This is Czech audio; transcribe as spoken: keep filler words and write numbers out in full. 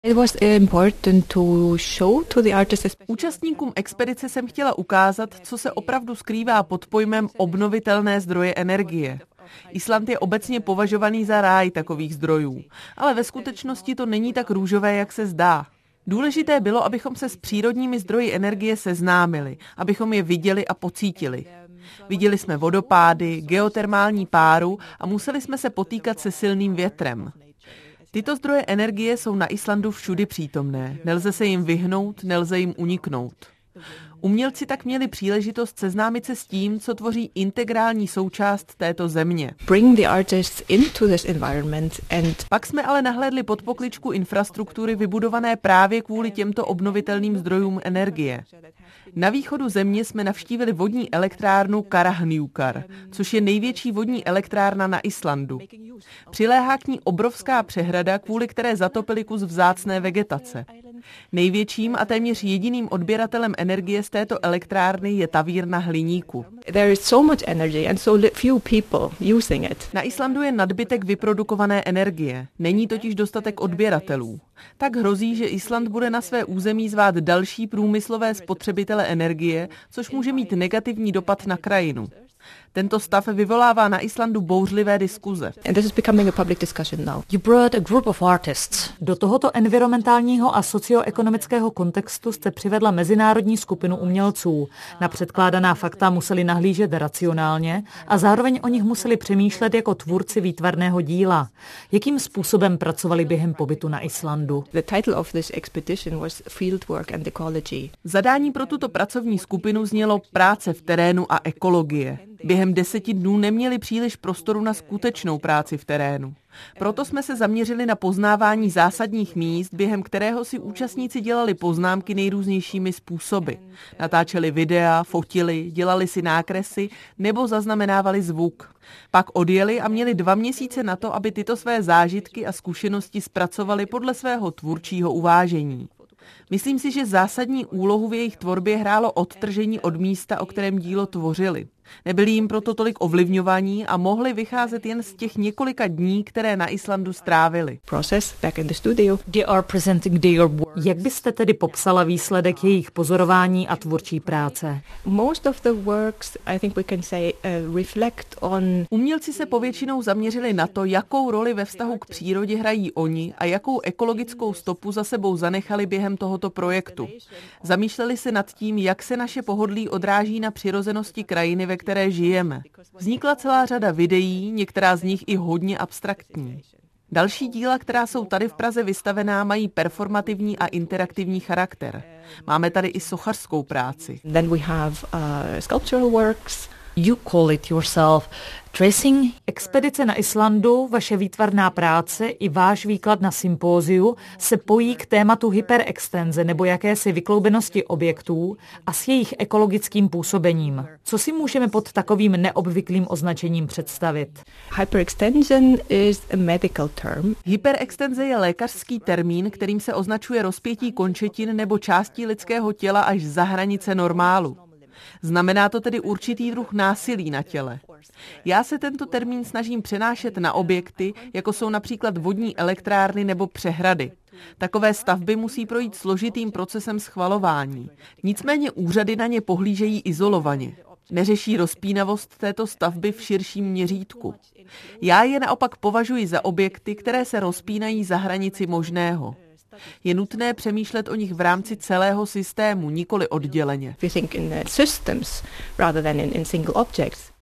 Účastníkům expedice jsem chtěla ukázat, co se opravdu skrývá pod pojmem obnovitelné zdroje energie. Island je obecně považovaný za ráj takových zdrojů, ale ve skutečnosti to není tak růžové, jak se zdá. Důležité bylo, abychom se s přírodními zdroji energie seznámili, abychom je viděli a pocítili. Viděli jsme vodopády, geotermální páru a museli jsme se potýkat se silným větrem. Tyto zdroje energie jsou na Islandu všudy přítomné. Nelze se jim vyhnout, nelze jim uniknout. Umělci tak měli příležitost seznámit se s tím, co tvoří integrální součást této země. Bring the artists into this environment and... Pak jsme ale nahlédli pod pokličku infrastruktury vybudované právě kvůli těmto obnovitelným zdrojům energie. Na východu země jsme navštívili vodní elektrárnu Karahnjúkar, což je největší vodní elektrárna na Islandu. Přiléhá k ní obrovská přehrada, kvůli které zatopili kus vzácné vegetace. Největším a téměř jediným odběratelem energie z této elektrárny je tavírna hliníku. There is so much energy and so few people using it. Na Islandu je nadbytek vyprodukované energie. Není totiž dostatek odběratelů. Tak hrozí, že Island bude na své území zvát další průmyslové spotřebitele energie, což může mít negativní dopad na krajinu. Tento stav vyvolává na Islandu bouřlivé diskuze. And this is becoming a public discussion now. You brought a group of artists. Do tohoto environmentálního a socioekonomického kontextu jste přivedla mezinárodní skupinu umělců. Na předkládaná fakta museli nahlížet racionálně a zároveň o nich museli přemýšlet jako tvůrci výtvarného díla. Jakým způsobem pracovali během pobytu na Islandu? The title of this expedition was Fieldwork and Ecology. Zadání pro tuto pracovní skupinu znělo práce v terénu a ekologie. Během deseti dnů neměli příliš prostoru na skutečnou práci v terénu. Proto jsme se zaměřili na poznávání zásadních míst, během kterého si účastníci dělali poznámky nejrůznějšími způsoby. Natáčeli videa, fotili, dělali si nákresy nebo zaznamenávali zvuk. Pak odjeli a měli dva měsíce na to, aby tyto své zážitky a zkušenosti zpracovali podle svého tvůrčího uvážení. Myslím si, že zásadní úlohu v jejich tvorbě hrálo odtržení od místa, o kterém dílo tvořili. Nebyli jim proto tolik ovlivňovaní a mohli vycházet jen z těch několika dní, které na Islandu strávili. Process back in the studio. They are presenting their work. Jak byste tedy popsala výsledek jejich pozorování a tvůrčí práce? Most of the works, I think we can say, uh, reflect on... Umělci se povětšinou zaměřili na to, jakou roli ve vztahu k přírodě hrají oni a jakou ekologickou stopu za sebou zanechali během tohoto projektu. Zamýšleli se nad tím, jak se naše pohodlí odráží na přirozenosti krajiny, ve které žijeme. Vznikla celá řada videí, některá z nich i hodně abstraktní. Další díla, která jsou tady v Praze vystavená, mají performativní a interaktivní charakter. Máme tady i sochařskou práci. Then we have uh, sculptural works. You call it yourself tracing. Expedice na Islandu, vaše výtvarná práce i váš výklad na sympóziu se pojí k tématu hyperextenze nebo jakési vykloubenosti objektů a s jejich ekologickým působením. Co si můžeme pod takovým neobvyklým označením představit? Hyperextension is a medical term. Hyperextenze je lékařský termín, kterým se označuje rozpětí končetin nebo částí lidského těla až za hranice normálu. Znamená to tedy určitý druh násilí na těle. Já se tento termín snažím přenášet na objekty, jako jsou například vodní elektrárny nebo přehrady. Takové stavby musí projít složitým procesem schvalování. Nicméně úřady na ně pohlížejí izolovaně. Neřeší rozpínavost této stavby v širším měřítku. Já je naopak považuji za objekty, které se rozpínají za hranici možného. Je nutné přemýšlet o nich v rámci celého systému, nikoli odděleně. We think in systems rather than in, in single objects.